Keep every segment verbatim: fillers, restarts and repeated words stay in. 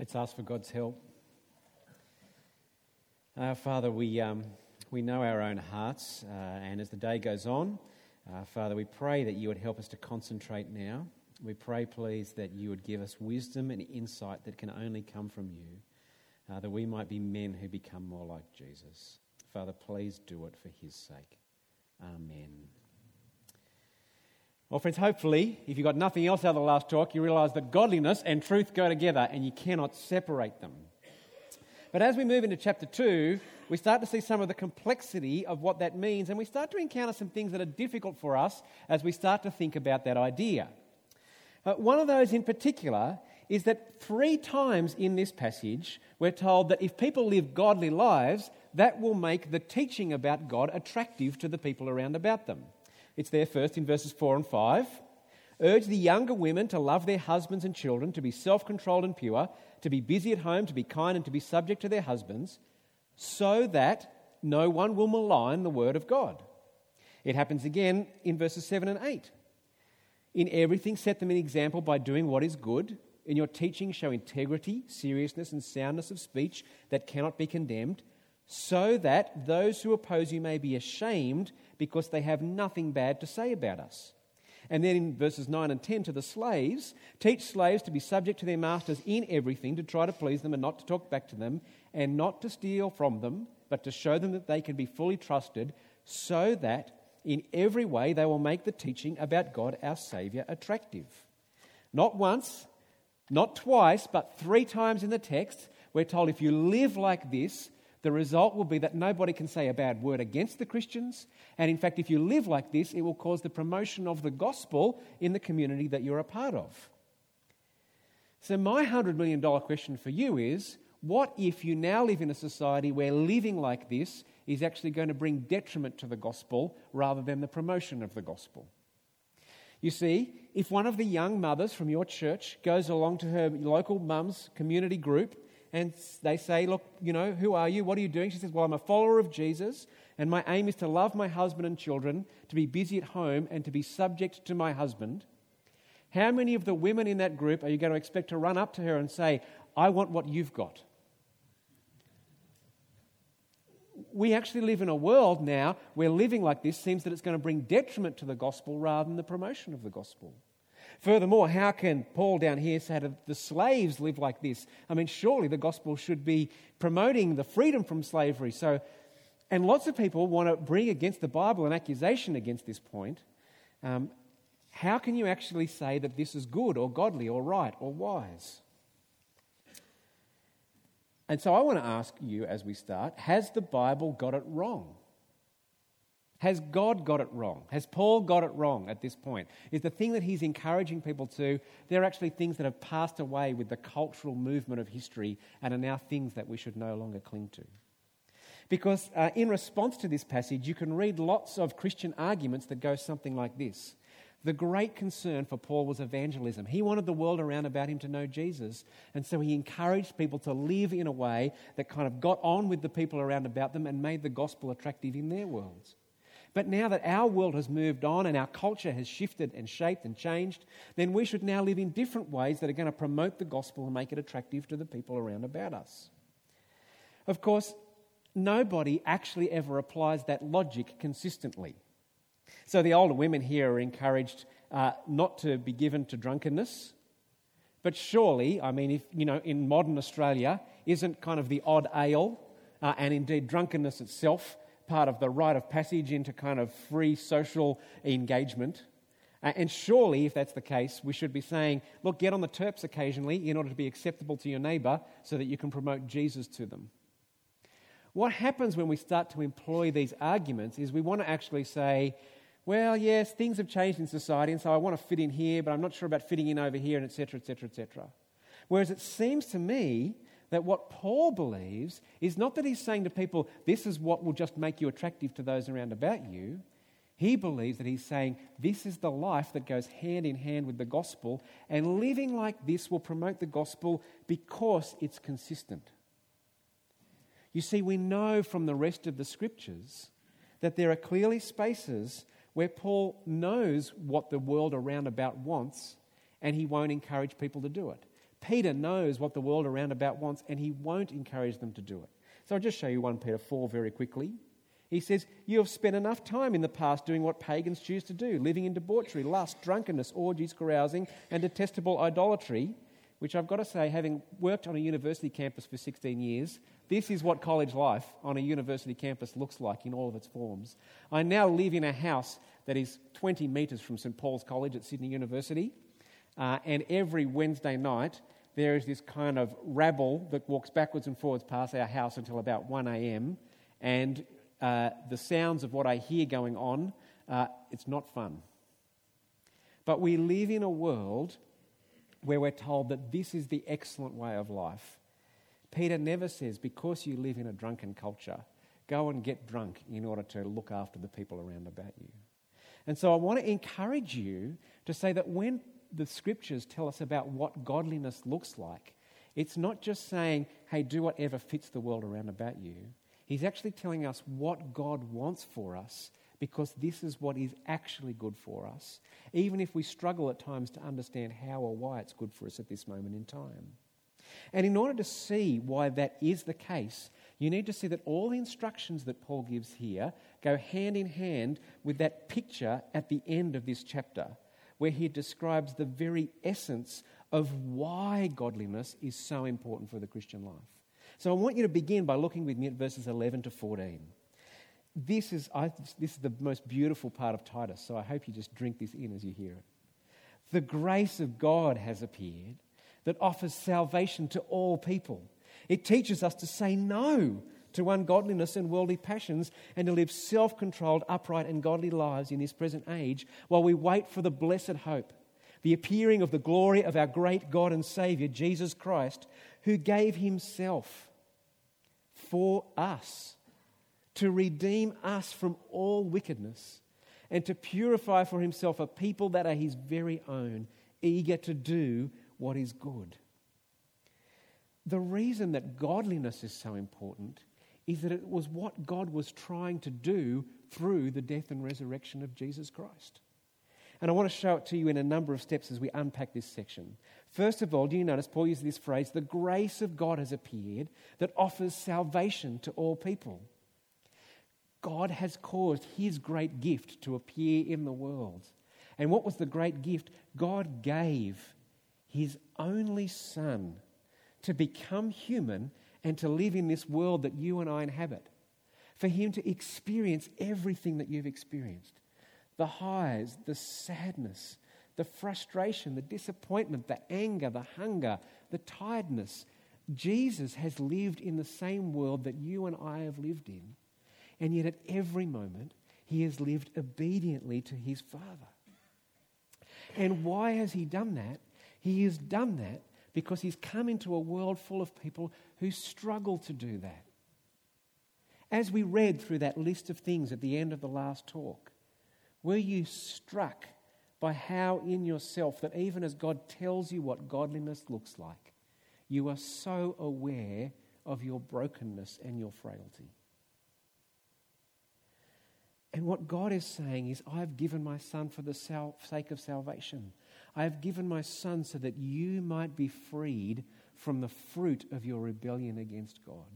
Let's ask for God's help. Uh, Father, we um, we know our own hearts, uh, and as the day goes on, uh, Father, we pray that you would help us to concentrate now. We pray, please, that you would give us wisdom and insight that can only come from you, uh, that we might be men who become more like Jesus. Father, please do it for his sake. Amen. Well, friends, hopefully, if you've got nothing else out of the last talk, you realise that godliness and truth go together and you cannot separate them. But as we move into chapter two, we start to see some of the complexity of what that means, and we start to encounter some things that are difficult for us as we start to think about that idea. Uh, one of those in particular is that three times in this passage, we're told that if people live godly lives, that will make the teaching about God attractive to the people around about them. It's there first in verses four and five. Urge the younger women to love their husbands and children, to be self-controlled and pure, to be busy at home, to be kind and to be subject to their husbands, so that no one will malign the word of God. It happens again in verses seven and eight. In everything set them an example by doing what is good. In your teaching show integrity, seriousness and soundness of speech that cannot be condemned, so that those who oppose you may be ashamed because they have nothing bad to say about us. And then in verses nine and ten to the slaves, teach slaves to be subject to their masters in everything, to try to please them and not to talk back to them, and not to steal from them, but to show them that they can be fully trusted, so that in every way they will make the teaching about God our Saviour attractive. Not once, not twice, but three times in the text, we're told if you live like this, the result will be that nobody can say a bad word against the Christians. And in fact, if you live like this, it will cause the promotion of the gospel in the community that you're a part of. So my one hundred million dollars question for you is, what if you now live in a society where living like this is actually going to bring detriment to the gospel rather than the promotion of the gospel? You see, if one of the young mothers from your church goes along to her local mum's community group and they say, look, you know, who are you? What are you doing? She says, well, I'm a follower of Jesus, and my aim is to love my husband and children, to be busy at home, and to be subject to my husband. How many of the women in that group are you going to expect to run up to her and say, I want what you've got? We actually live in a world now where living like this seems that it's going to bring detriment to the gospel rather than the promotion of the gospel. Furthermore, how can Paul down here say that the slaves live like this? I mean, surely the gospel should be promoting the freedom from slavery. So, and lots of people want to bring against the Bible an accusation against this point. Um, how can you actually say that this is good or godly or right or wise? And so I want to ask you as we start, has the Bible got it wrong? Has God got it wrong? Has Paul got it wrong at this point? Is the thing that he's encouraging people to, they're actually things that have passed away with the cultural movement of history and are now things that we should no longer cling to? Because uh, in response to this passage, you can read lots of Christian arguments that go something like this. The great concern for Paul was evangelism. He wanted the world around about him to know Jesus, and so he encouraged people to live in a way that kind of got on with the people around about them and made the gospel attractive in their worlds. But now that our world has moved on and our culture has shifted and shaped and changed, then we should now live in different ways that are going to promote the gospel and make it attractive to the people around about us. Of course, nobody actually ever applies that logic consistently. So the older women here are encouraged uh, not to be given to drunkenness. But surely, I mean, if you know, in modern Australia, isn't kind of the odd ale uh, and indeed drunkenness itself part of the rite of passage into kind of free social engagement? Uh, and surely, if that's the case, we should be saying, look, get on the terps occasionally in order to be acceptable to your neighbour so that you can promote Jesus to them. What happens when we start to employ these arguments is we want to actually say, well, yes, things have changed in society, and so I want to fit in here, but I'm not sure about fitting in over here, and et cetera, et cetera, et cetera. Whereas it seems to me that what Paul believes is not that he's saying to people, this is what will just make you attractive to those around about you. He believes that he's saying, this is the life that goes hand in hand with the gospel, and living like this will promote the gospel because it's consistent. You see, we know from the rest of the scriptures that there are clearly spaces where Paul knows what the world around about wants, and he won't encourage people to do it. Peter knows what the world around about wants, and he won't encourage them to do it. So I'll just show you First Peter four very quickly. He says, "You have spent enough time in the past doing what pagans choose to do, living in debauchery, lust, drunkenness, orgies, carousing, and detestable idolatry," which I've got to say, having worked on a university campus for sixteen years, this is what college life on a university campus looks like in all of its forms. I now live in a house that is twenty metres from St Paul's College at Sydney University, uh, and every Wednesday night there is this kind of rabble that walks backwards and forwards past our house until about one a.m, and uh, the sounds of what I hear going on, uh, it's not fun. But we live in a world where we're told that this is the excellent way of life. Peter never says, because you live in a drunken culture, go and get drunk in order to look after the people around about you. And so I want to encourage you to say that when the scriptures tell us about what godliness looks like, it's not just saying, hey, do whatever fits the world around about you. He's actually telling us what God wants for us, because this is what is actually good for us, even if we struggle at times to understand how or why it's good for us at this moment in time. And in order to see why that is the case, you need to see that all the instructions that Paul gives here go hand in hand with that picture at the end of this chapter, where he describes the very essence of why godliness is so important for the Christian life. So I want you to begin by looking with me at verses eleven to fourteen. This is, I, this is the most beautiful part of Titus, so I hope you just drink this in as you hear it. "The grace of God has appeared that offers salvation to all people. It teaches us to say no to ungodliness and worldly passions and to live self-controlled, upright and godly lives in this present age while we wait for the blessed hope, the appearing of the glory of our great God and Saviour, Jesus Christ, who gave himself for us to redeem us from all wickedness and to purify for himself a people that are his very own, eager to do what is good." The reason that godliness is so important is that it was what God was trying to do through the death and resurrection of Jesus Christ. And I want to show it to you in a number of steps as we unpack this section. First of all, do you notice Paul uses this phrase, "The grace of God has appeared that offers salvation to all people." God has caused his great gift to appear in the world. And what was the great gift? God gave his only Son to become human and to live in this world that you and I inhabit. For him to experience everything that you've experienced. The highs, the sadness, the frustration, the disappointment, the anger, the hunger, the tiredness. Jesus has lived in the same world that you and I have lived in. And yet at every moment, he has lived obediently to his Father. And why has he done that? He has done that because he's come into a world full of people who struggle to do that. As we read through that list of things at the end of the last talk, were you struck by how in yourself that even as God tells you what godliness looks like, you are so aware of your brokenness and your frailty? And what God is saying is, I've given my Son for the sal- sake of salvation. I have given my Son so that you might be freed from the fruit of your rebellion against God.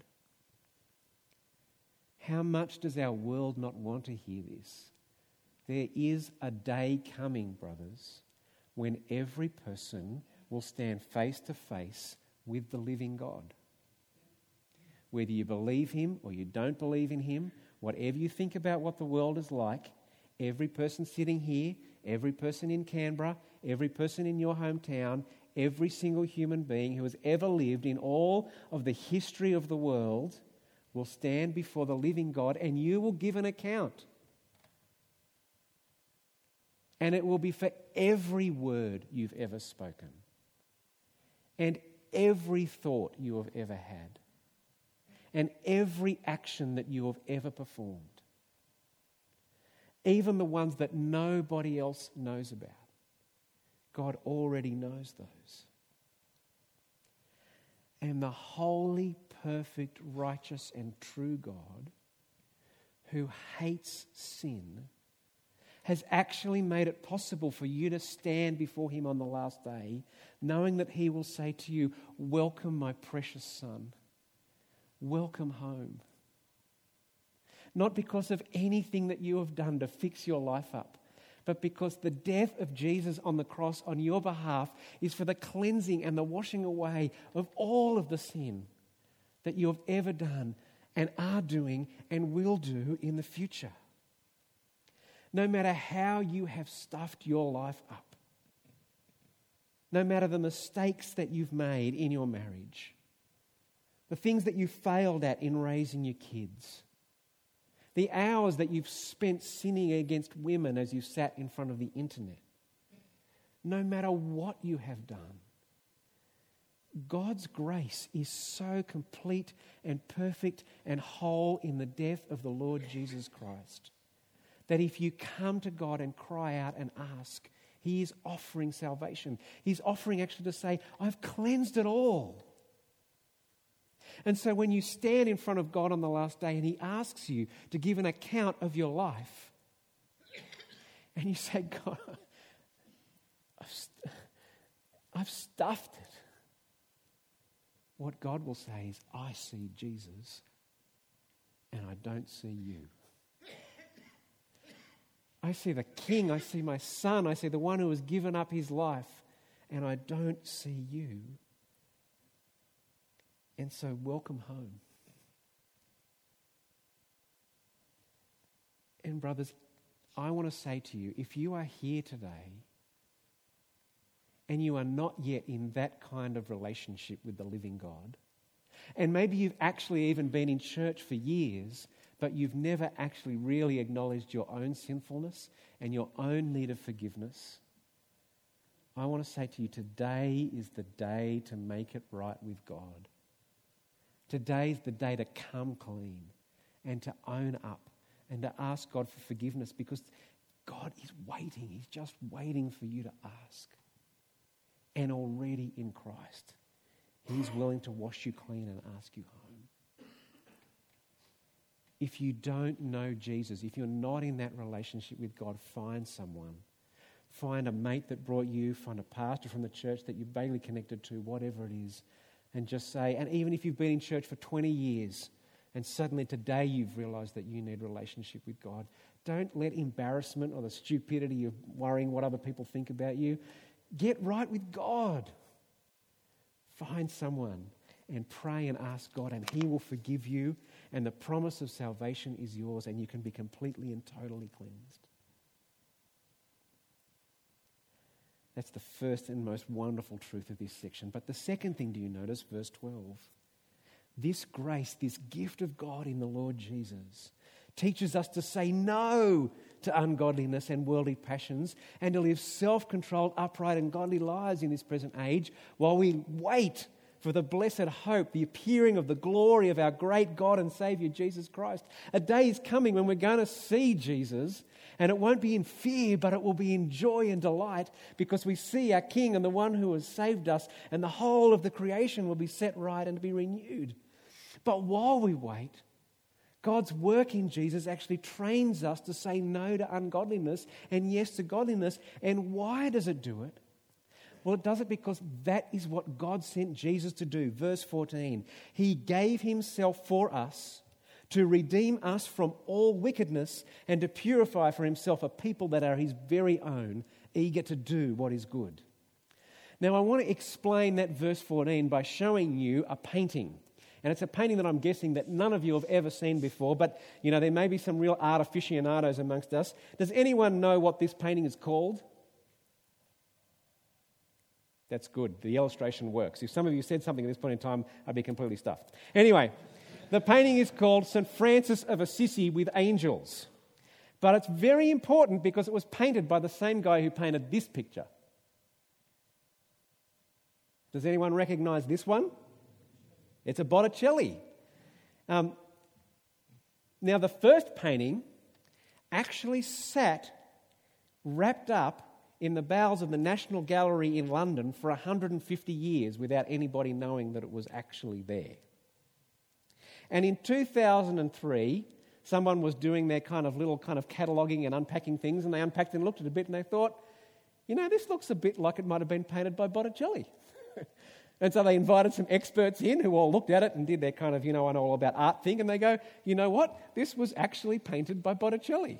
How much does our world not want to hear this? There is a day coming, brothers, when every person will stand face to face with the living God. Whether you believe him or you don't believe in him, whatever you think about what the world is like, every person sitting here, every person in Canberra, every person in your hometown, every single human being who has ever lived in all of the history of the world will stand before the living God, and you will give an account. And it will be for every word you've ever spoken and every thought you have ever had and every action that you have ever performed, even the ones that nobody else knows about. God already knows those. And the holy, perfect, righteous, and true God, who hates sin, has actually made it possible for you to stand before him on the last day, knowing that he will say to you, "Welcome, my precious son. Welcome home." Not because of anything that you have done to fix your life up, but because the death of Jesus on the cross on your behalf is for the cleansing and the washing away of all of the sin that you have ever done and are doing and will do in the future. No matter how you have stuffed your life up, no matter the mistakes that you've made in your marriage, the things that you failed at in raising your kids, the hours that you've spent sinning against women as you sat in front of the internet, no matter what you have done, God's grace is so complete and perfect and whole in the death of the Lord Jesus Christ that if you come to God and cry out and ask, he is offering salvation. He's offering actually to say, "I've cleansed it all." And so when you stand in front of God on the last day and he asks you to give an account of your life, and you say, "God, I've, st- I've stuffed it," what God will say is, "I see Jesus and I don't see you. I see the King, I see my Son, I see the one who has given up his life, and I don't see you. And so welcome home." And brothers, I want to say to you, if you are here today and you are not yet in that kind of relationship with the living God, and maybe you've actually even been in church for years, but you've never actually really acknowledged your own sinfulness and your own need of forgiveness, I want to say to you, today is the day to make it right with God. Today is the day to come clean and to own up and to ask God for forgiveness, because God is waiting. He's just waiting for you to ask. And already in Christ, he's willing to wash you clean and ask you home. If you don't know Jesus, if you're not in that relationship with God, find someone. Find a mate that brought you, find a pastor from the church that you're vaguely connected to, whatever it is, and just say, and even if you've been in church for twenty years and suddenly today you've realised that you need a relationship with God, don't let embarrassment or the stupidity of worrying what other people think about you. Get right with God. Find someone and pray and ask God, and he will forgive you, and the promise of salvation is yours, and you can be completely and totally cleansed. That's the first and most wonderful truth of this section. But the second thing, do you notice, verse twelve? This grace, this gift of God in the Lord Jesus, teaches us to say no to ungodliness and worldly passions and to live self-controlled, upright and godly lives in this present age while we wait for the blessed hope, the appearing of the glory of our great God and Saviour Jesus Christ. A day is coming when we're going to see Jesus, and it won't be in fear, but it will be in joy and delight, because we see our King and the one who has saved us, and the whole of the creation will be set right and to be renewed. But while we wait, God's work in Jesus actually trains us to say no to ungodliness and yes to godliness. And why does it do it? Well, it does it because that is what God sent Jesus to do. Verse fourteen, he gave himself for us to redeem us from all wickedness and to purify for himself a people that are his very own, eager to do what is good. Now, I want to explain that verse fourteen by showing you a painting. And it's a painting that I'm guessing that none of you have ever seen before, but, you know, there may be some real art aficionados amongst us. Does anyone know what this painting is called? That's good. The illustration works. If some of you said something at this point in time, I'd be completely stuffed. Anyway, the painting is called Saint Francis of Assisi with Angels. But it's very important because it was painted by the same guy who painted this picture. Does anyone recognize this one? It's a Botticelli. Um, now, the first painting actually sat wrapped up in the bowels of the National Gallery in London for one hundred fifty years without anybody knowing that it was actually there. And in two thousand three, someone was doing their kind of little kind of cataloguing and unpacking things, and they unpacked and looked at it a bit, and they thought, you know, this looks a bit like it might have been painted by Botticelli. And so they invited some experts in who all looked at it and did their kind of, you know, I know all about art thing, and they go, you know what? This was actually painted by Botticelli.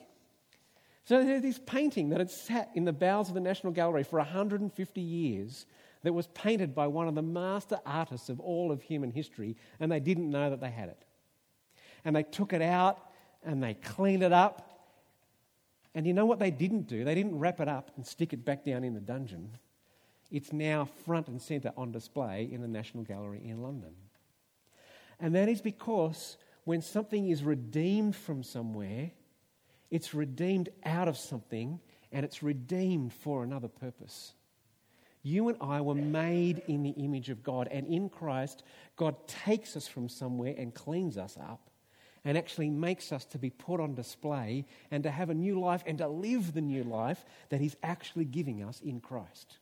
So there's this painting that had sat in the bowels of the National Gallery for one hundred fifty years that was painted by one of the master artists of all of human history, and they didn't know that they had it. And they took it out and they cleaned it up. And you know what they didn't do? They didn't wrap it up and stick it back down in the dungeon. It's now front and centre on display in the National Gallery in London. And that is because when something is redeemed from somewhere, it's redeemed out of something, and it's redeemed for another purpose. You and I were made in the image of God, and in Christ, God takes us from somewhere and cleans us up and actually makes us to be put on display and to have a new life and to live the new life that He's actually giving us in Christ.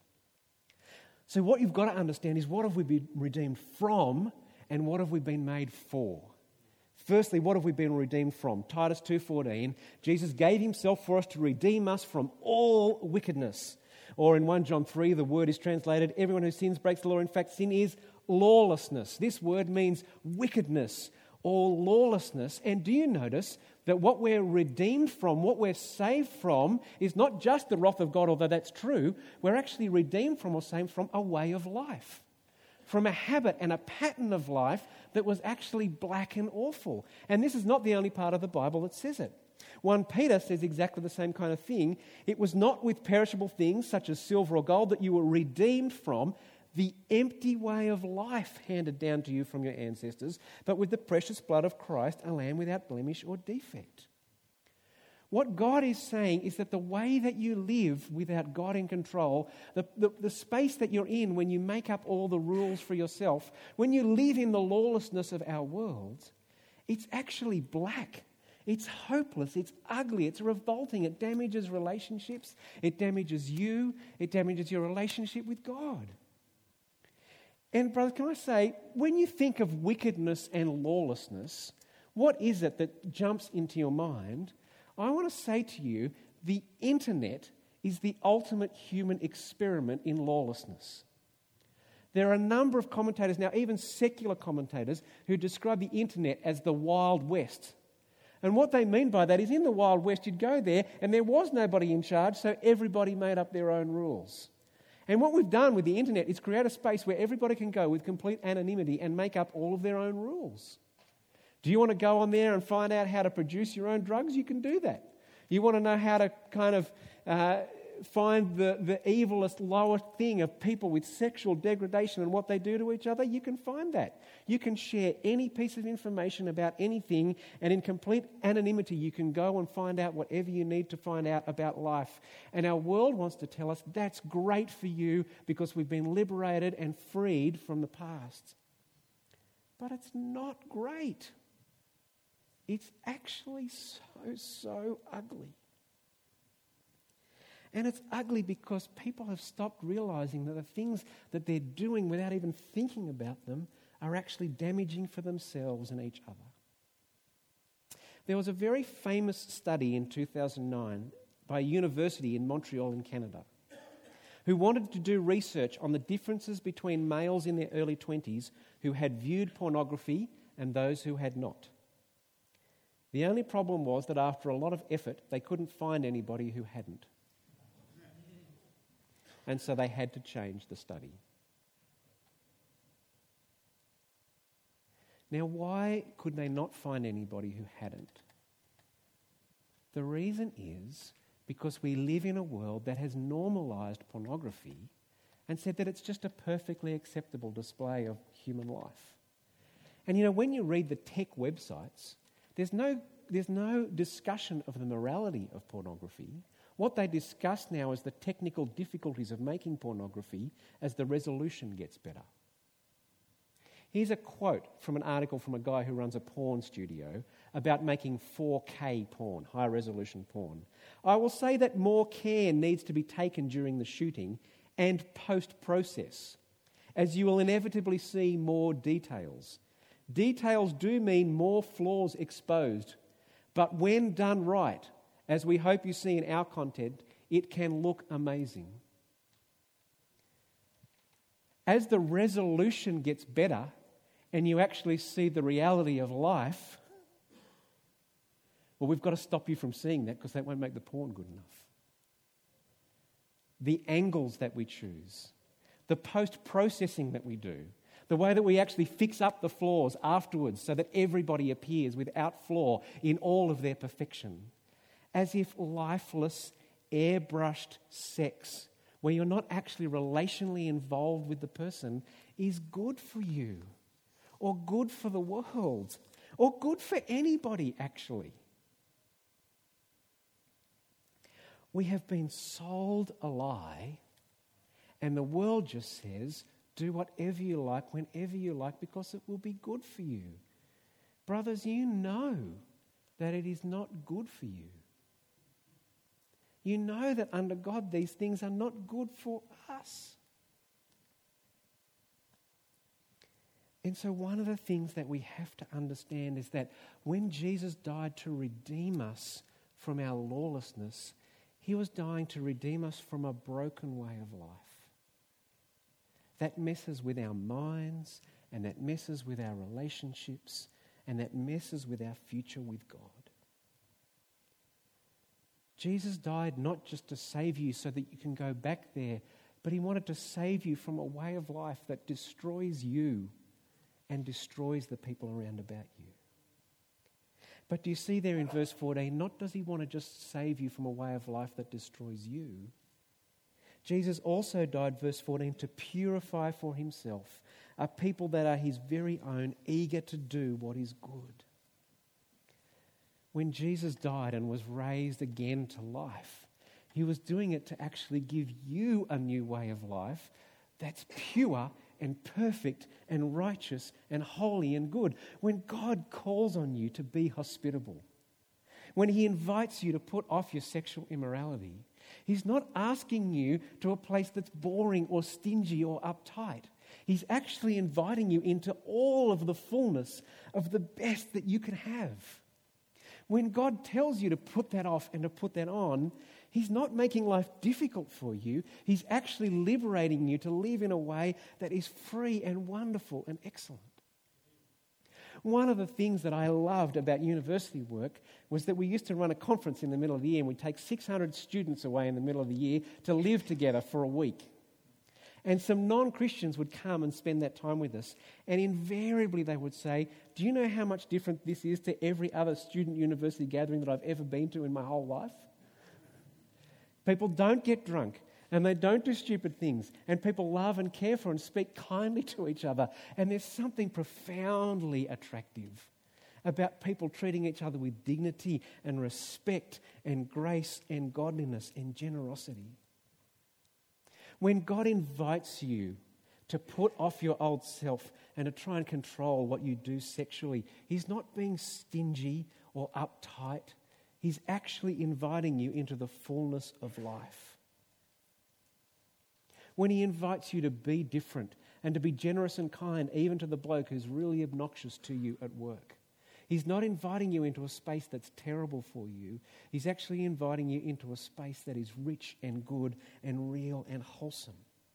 So what you've got to understand is, what have we been redeemed from and what have we been made for? Firstly, what have we been redeemed from? Titus two fourteen, Jesus gave Himself for us to redeem us from all wickedness. Or in First John three, the word is translated, everyone who sins breaks the law. In fact, sin is lawlessness. This word means wickedness or lawlessness. And do you notice that what we're redeemed from, what we're saved from, is not just the wrath of God, although that's true. We're actually redeemed from or saved from a way of life, from a habit and a pattern of life that was actually black and awful. And this is not the only part of the Bible that says it. First Peter says exactly the same kind of thing. It was not with perishable things such as silver or gold that you were redeemed from the empty way of life handed down to you from your ancestors, but with the precious blood of Christ, a lamb without blemish or defect. What God is saying is that the way that you live without God in control, the, the, the space that you're in when you make up all the rules for yourself, when you live in the lawlessness of our world, it's actually black. It's hopeless, it's ugly, it's revolting, it damages relationships, it damages you, it damages your relationship with God. And brothers, can I say, when you think of wickedness and lawlessness, what is it that jumps into your mind? I want to say to you, the internet is the ultimate human experiment in lawlessness. There are a number of commentators now, even secular commentators, who describe the internet as the Wild West. And what they mean by that is, in the Wild West, you'd go there and there was nobody in charge, so everybody made up their own rules. And what we've done with the internet is create a space where everybody can go with complete anonymity and make up all of their own rules. Do you want to go on there and find out how to produce your own drugs? You can do that. You want to know how to kind of uh, find the, the evilest, lowest thing of people with sexual degradation and what they do to each other? You can find that. You can share any piece of information about anything, and in complete anonymity you can go and find out whatever you need to find out about life. And our world wants to tell us that's great for you because we've been liberated and freed from the past. But it's not great. It's actually so, so ugly. And it's ugly because people have stopped realizing that the things that they're doing without even thinking about them are actually damaging for themselves and each other. There was a very famous study in two thousand nine by a university in Montreal in Canada who wanted to do research on the differences between males in their early twenties who had viewed pornography and those who had not. The only problem was that after a lot of effort, they couldn't find anybody who hadn't. And so they had to change the study. Now, why could they not find anybody who hadn't? The reason is because we live in a world that has normalized pornography and said that it's just a perfectly acceptable display of human life. And you know, when you read the tech websites, there's no, there's no discussion of the morality of pornography. What they discuss now is the technical difficulties of making pornography as the resolution gets better. Here's a quote from an article from a guy who runs a porn studio about making four K porn, high-resolution porn. I will say that more care needs to be taken during the shooting and post-process, as you will inevitably see more details. Details do mean more flaws exposed, But when done right, as we hope you see in our content, it can look amazing. As the resolution gets better and you actually see the reality of life, well, we've got to stop you from seeing that because that won't make the porn good enough. The angles that we choose, the post-processing that we do, the way that we actually fix up the flaws afterwards so that everybody appears without flaw in all of their perfection, as if lifeless, airbrushed sex, where you're not actually relationally involved with the person, is good for you, or good for the world, or good for anybody, actually. We have been sold a lie, and the world just says, do whatever you like, whenever you like, because it will be good for you. Brothers, you know that it is not good for you. You know that under God these things are not good for us. And so one of the things that we have to understand is that when Jesus died to redeem us from our lawlessness, he was dying to redeem us from a broken way of life. That messes with our minds, and that messes with our relationships, and that messes with our future with God. Jesus died not just to save you so that you can go back there, but he wanted to save you from a way of life that destroys you and destroys the people around about you. But do you see there in verse fourteen, not does he want to just save you from a way of life that destroys you. Jesus also died, verse fourteen, to purify for himself a people that are his very own, eager to do what is good. When Jesus died and was raised again to life, he was doing it to actually give you a new way of life that's pure and perfect and righteous and holy and good. When God calls on you to be hospitable, when he invites you to put off your sexual immorality, he's not asking you to a place that's boring or stingy or uptight. He's actually inviting you into all of the fullness of the best that you can have. When God tells you to put that off and to put that on, he's not making life difficult for you. He's actually liberating you to live in a way that is free and wonderful and excellent. One of the things that I loved about university work was that we used to run a conference in the middle of the year, and we'd take six hundred students away in the middle of the year to live together for a week. And some non-Christians would come and spend that time with us. And invariably they would say, do you know how much different this is to every other student university gathering that I've ever been to in my whole life? People don't get drunk, and they don't do stupid things, and people love and care for and speak kindly to each other. And there's something profoundly attractive about people treating each other with dignity and respect and grace and godliness and generosity. When God invites you to put off your old self and to try and control what you do sexually, he's not being stingy or uptight. He's actually inviting you into the fullness of life. When he invites you to be different and to be generous and kind, even to the bloke who's really obnoxious to you at work, he's not inviting you into a space that's terrible for you. He's actually inviting you into a space that is rich and good and real and wholesome.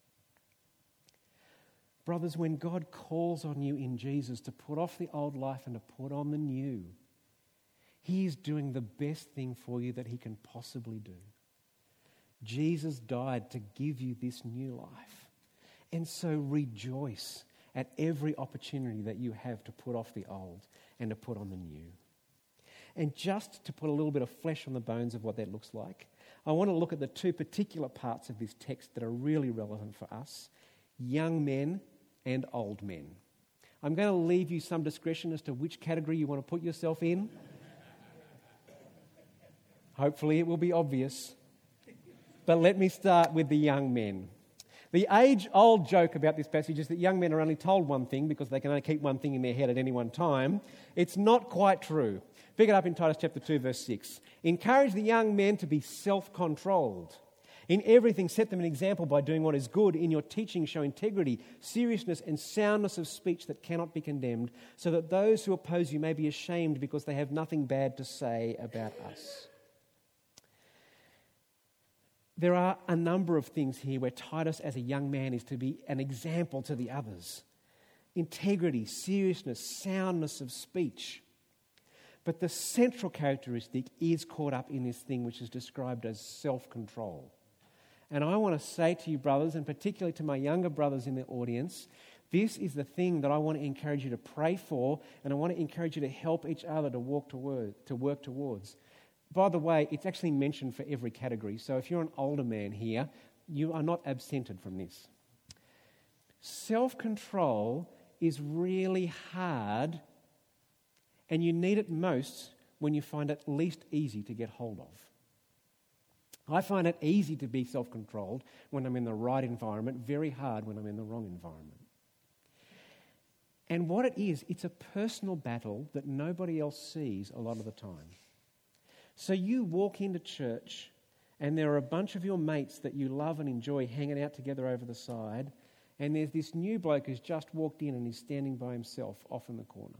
Brothers, when God calls on you in Jesus to put off the old life and to put on the new, he is doing the best thing for you that he can possibly do. Jesus died to give you this new life. And so rejoice at every opportunity that you have to put off the old and to put on the new. And just to put a little bit of flesh on the bones of what that looks like, I want to look at the two particular parts of this text that are really relevant for us: young men and old men. I'm going to leave you some discretion as to which category you want to put yourself in. Hopefully it will be obvious. But let me start with the young men. The age-old joke about this passage is that young men are only told one thing because they can only keep one thing in their head at any one time. It's not quite true. Pick it up in Titus chapter two, verse six. Encourage the young men to be self-controlled. In everything, set them an example by doing what is good. In your teaching, show integrity, seriousness, and soundness of speech that cannot be condemned, so that those who oppose you may be ashamed because they have nothing bad to say about us. There are a number of things here where Titus, as a young man, is to be an example to the others. Integrity, seriousness, soundness of speech. But the central characteristic is caught up in this thing which is described as self-control. And I want to say to you, brothers, and particularly to my younger brothers in the audience, this is the thing that I want to encourage you to pray for, and I want to encourage you to help each other to walk toward, to work towards. By the way, it's actually mentioned for every category. So if you're an older man here, you are not absented from this. Self-control is really hard, and you need it most when you find it least easy to get hold of. I find it easy to be self-controlled when I'm in the right environment, very hard when I'm in the wrong environment. And what it is, it's a personal battle that nobody else sees a lot of the time. So you walk into church and there are a bunch of your mates that you love and enjoy hanging out together over the side, and there's this new bloke who's just walked in and he's standing by himself off in the corner.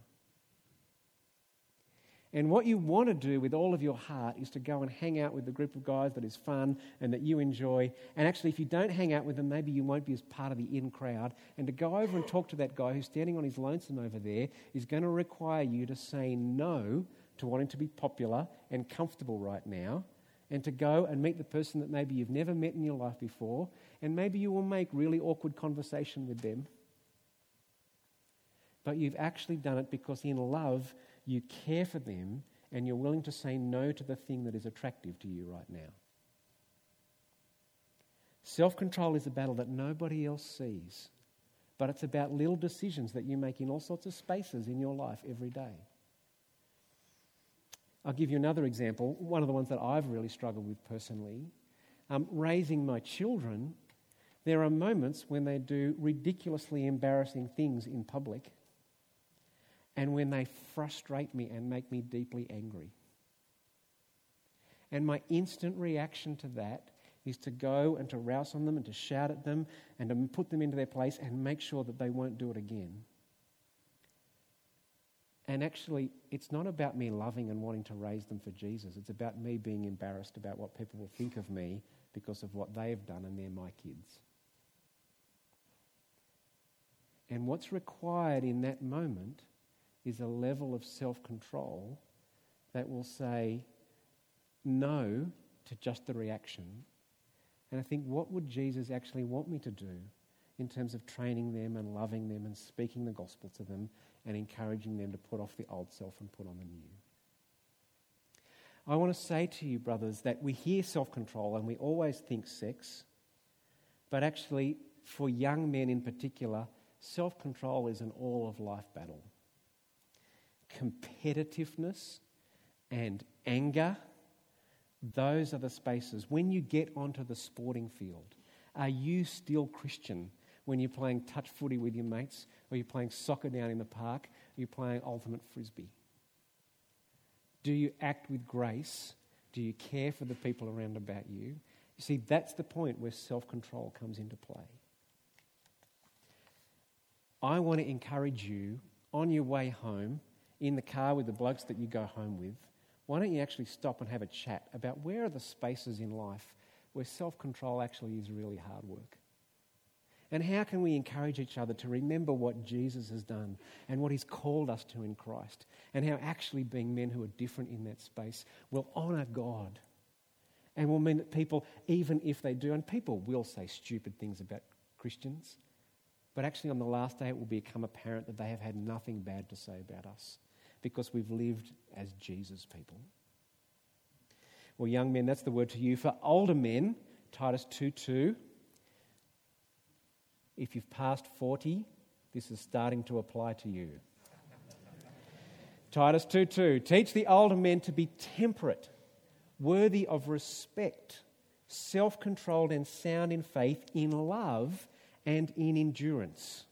And what you want to do with all of your heart is to go and hang out with the group of guys that is fun and that you enjoy. And actually, if you don't hang out with them, maybe you won't be as part of the in crowd. And to go over and talk to that guy who's standing on his lonesome over there is going to require you to say no to wanting to be popular and comfortable right now, and to go and meet the person that maybe you've never met in your life before, and maybe you will make really awkward conversation with them. But you've actually done it because in love you care for them and you're willing to say no to the thing that is attractive to you right now. Self-control is a battle that nobody else sees, but it's about little decisions that you make in all sorts of spaces in your life every day. I'll give you another example, one of the ones that I've really struggled with personally. Um, raising my children, there are moments when they do ridiculously embarrassing things in public, and when they frustrate me and make me deeply angry. And my instant reaction to that is to go and to rouse on them and to shout at them and to put them into their place and make sure that they won't do it again. And actually, it's not about me loving and wanting to raise them for Jesus. It's about me being embarrassed about what people will think of me because of what they have done, and they're my kids. And what's required in that moment is a level of self-control that will say no to just the reaction. And I think, what would Jesus actually want me to do in terms of training them and loving them and speaking the gospel to them and encouraging them to put off the old self and put on the new? I want to say to you, brothers, that we hear self-control and we always think sex, but actually, for young men in particular, self-control is an all-of-life battle. Competitiveness and anger, those are the spaces. When you get onto the sporting field, are you still Christian when you're playing touch footy with your mates, or you're playing soccer down in the park, or you're playing ultimate frisbee? Do you act with grace? Do you care for the people around about you? You see, that's the point where self-control comes into play. I want to encourage you, on your way home, in the car with the blokes that you go home with, why don't you actually stop and have a chat about where are the spaces in life where self-control actually is really hard work? And how can we encourage each other to remember what Jesus has done and what he's called us to in Christ, and how actually being men who are different in that space will honour God and will mean that people, even if they do, and people will say stupid things about Christians, but actually on the last day it will become apparent that they have had nothing bad to say about us because we've lived as Jesus people. Well, young men, that's the word to you. For older men, Titus two two, if you've passed forty, this is starting to apply to you. Titus two two, teach the older men to be temperate, worthy of respect, self-controlled and sound in faith, in love and in endurance.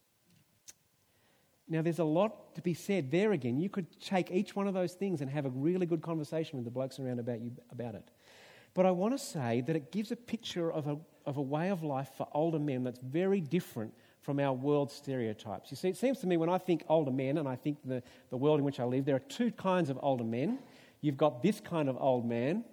Now, there's a lot to be said there again. You could take each one of those things and have a really good conversation with the blokes around about you about it. But I want to say that it gives a picture of a, of a way of life for older men that's very different from our world stereotypes. You see, it seems to me when I think older men and I think the, the world in which I live, there are two kinds of older men. You've got this kind of old man,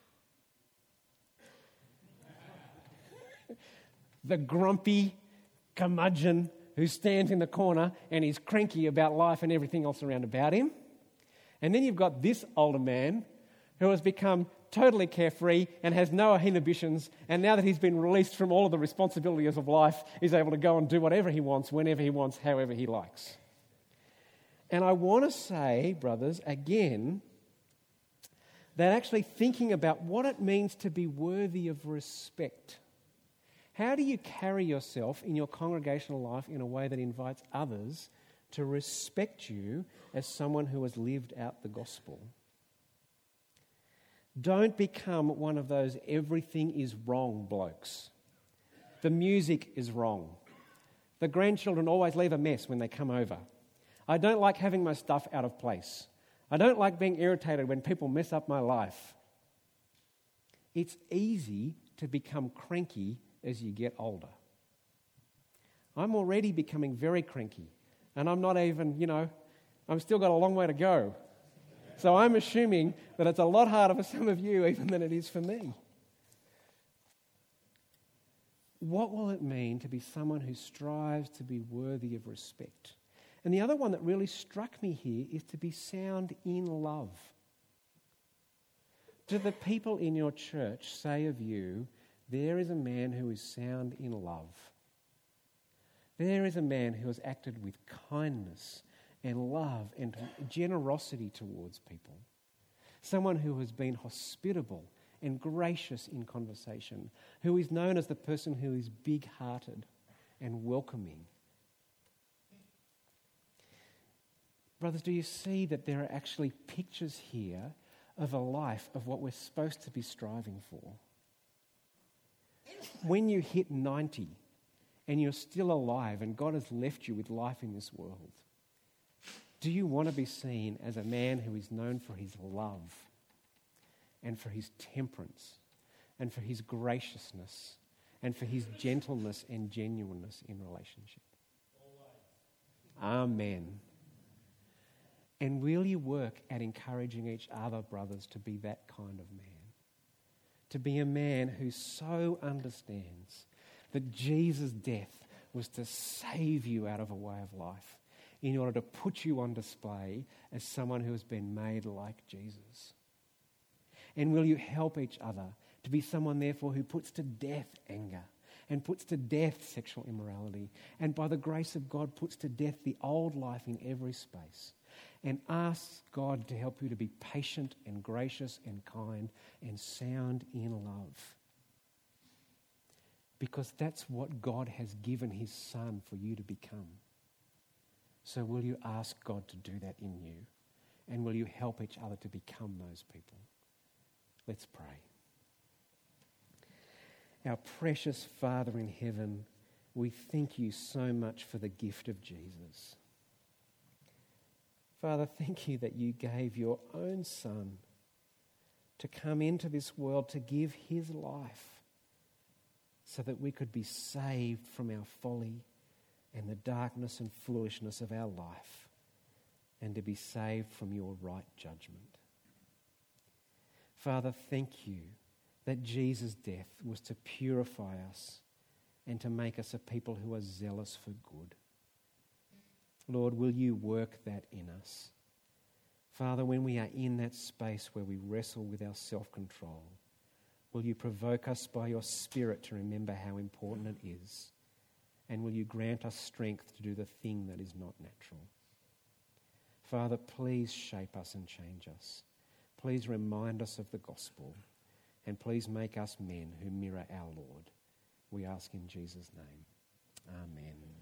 the grumpy curmudgeon who stands in the corner and is cranky about life and everything else around about him. And then you've got this older man who has become totally carefree and has no inhibitions, and now that he's been released from all of the responsibilities of life, is able to go and do whatever he wants, whenever he wants, however he likes. And I want to say, brothers, again, that actually thinking about what it means to be worthy of respect. How do you carry yourself in your congregational life in a way that invites others to respect you as someone who has lived out the gospel? Don't become one of those everything is wrong blokes. The music is wrong. The grandchildren always leave a mess when they come over. I don't like having my stuff out of place. I don't like being irritated when people mess up my life. It's easy to become cranky as you get older. I'm already becoming very cranky, and I'm not even, you know, I've still got a long way to go. So I'm assuming that it's a lot harder for some of you even than it is for me. What will it mean to be someone who strives to be worthy of respect? And the other one that really struck me here is to be sound in love. Do the people in your church say of you, there is a man who is sound in love? There is a man who has acted with kindness and love and generosity towards people. Someone who has been hospitable and gracious in conversation, who is known as the person who is big-hearted and welcoming. Brothers, do you see that there are actually pictures here of a life of what we're supposed to be striving for? When you hit ninety and you're still alive and God has left you with life in this world, do you want to be seen as a man who is known for his love and for his temperance and for his graciousness and for his gentleness and genuineness in relationship? Amen. And will you work at encouraging each other, brothers, to be that kind of man? To be a man who so understands that Jesus' death was to save you out of a way of life, in order to put you on display as someone who has been made like Jesus? And will you help each other to be someone, therefore, who puts to death anger and puts to death sexual immorality and, by the grace of God, puts to death the old life in every space, and asks God to help you to be patient and gracious and kind and sound in love? Because that's what God has given his Son for you to become. So will you ask God to do that in you? And will you help each other to become those people? Let's pray. Our precious Father in heaven, we thank you so much for the gift of Jesus. Father, thank you that you gave your own Son to come into this world to give his life so that we could be saved from our folly and the darkness and foolishness of our life, and to be saved from your right judgment. Father, thank you that Jesus' death was to purify us and to make us a people who are zealous for good. Lord, will you work that in us? Father, when we are in that space where we wrestle with our self-control, will you provoke us by your Spirit to remember how important it is? And will you grant us strength to do the thing that is not natural? Father, please shape us and change us. Please remind us of the gospel. And please make us men who mirror our Lord. We ask in Jesus' name. Amen.